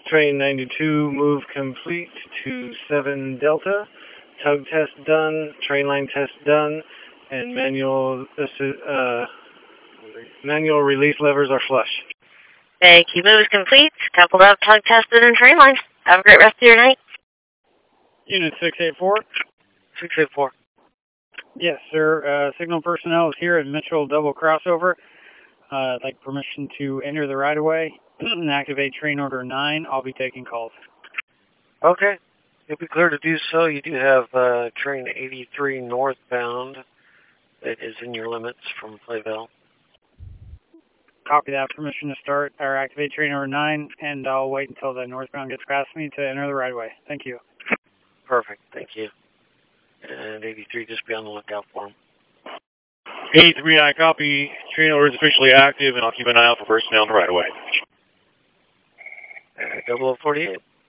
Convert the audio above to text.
Train 92, move complete to 7 Delta. Tug test done, train line test done, and manual release levers are flush. Thank you. Move is complete. Coupled up, tug tested, and train line. Have a great rest of your night. Unit 684. 684. Yes, sir. Signal personnel is here at Mitchell Double Crossover. I'd like permission to enter the right-of-way and activate train order 9. I'll be taking calls. Okay. You'll be clear to do so. You do have train 83 northbound that is in your limits from Playville. Copy that. Permission to start or activate train order 9, and I'll wait until the northbound gets past me to enter the right-of-way. Thank you. Perfect. Thank you. And 83, just be on the lookout for him. 83, I copy. Train order is officially active, and I'll keep an eye out for personnel on the right-of-way. 0048.